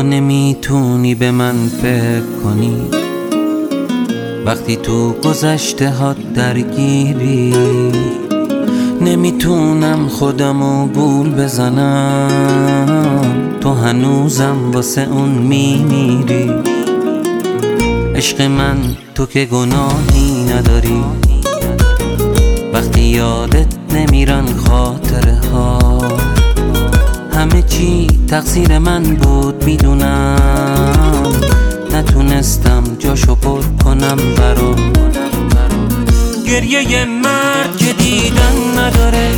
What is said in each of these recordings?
نمیتونی به من فکر کنی وقتی تو گذشته ها درگیری. نمیتونم خودمو گول بزنم، تو هنوزم واسه اون میمیری. عشق من تو که گناهی نداری، وقتی یادت نمیرن خاطره ها. همه چی تقصیر من بود میدونم، نتونستم جاشو پر کنم برام. گریه مرد که دیدن نداره،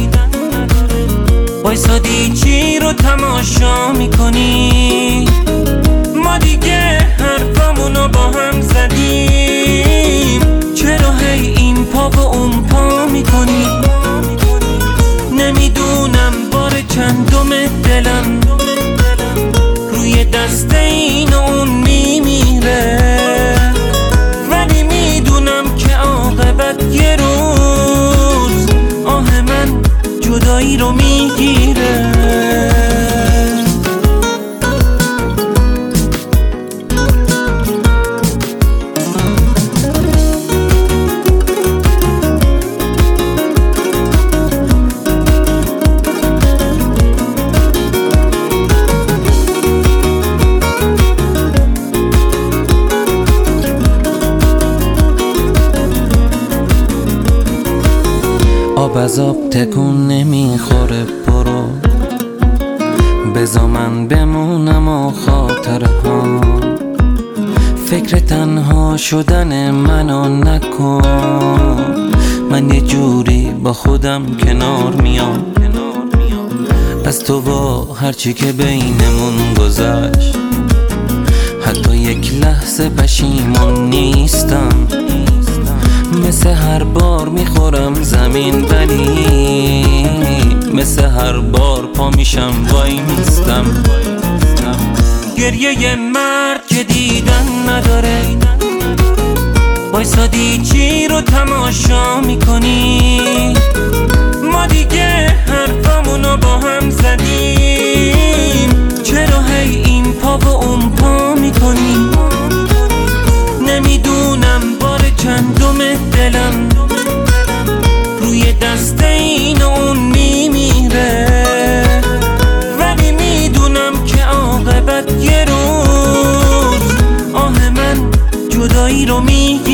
وایسادی چی رو تماشا میکنی؟ ما دیگه حرفمونو با هم زدیم، چرا هی این پا و اون پا میکنی؟ نمیدونم بار چندم دلم روی دست این و اون میمیره، ولی میدونم که عاقبت یه روز آه من جدایی رو میگیره. آب از آب تکون نمیخوره، برو بذار من بمونم و خاطره ها. فکر تنها شدن منو نکن، من یه جوری با خودم کنار میام از تو و هرچی که بینمون گذشت. حتی یک لحظه پشیمون نیستم، مثل هر بار میخورم زمین، ولی مثل هر بار پا میشم وای میستم. گریه مرد که دیدن نداره، وایسادی چی رو تماشا میکنی؟ ما دیگه حرفمونو با هم زدیم، چرا هی این پا و اون پا میکنی؟ نمیدونم بار چندم دلم روی دست این و اون میمیره، ولی میدونم که عاقبت یه روز آه من جدایی رو میگیره.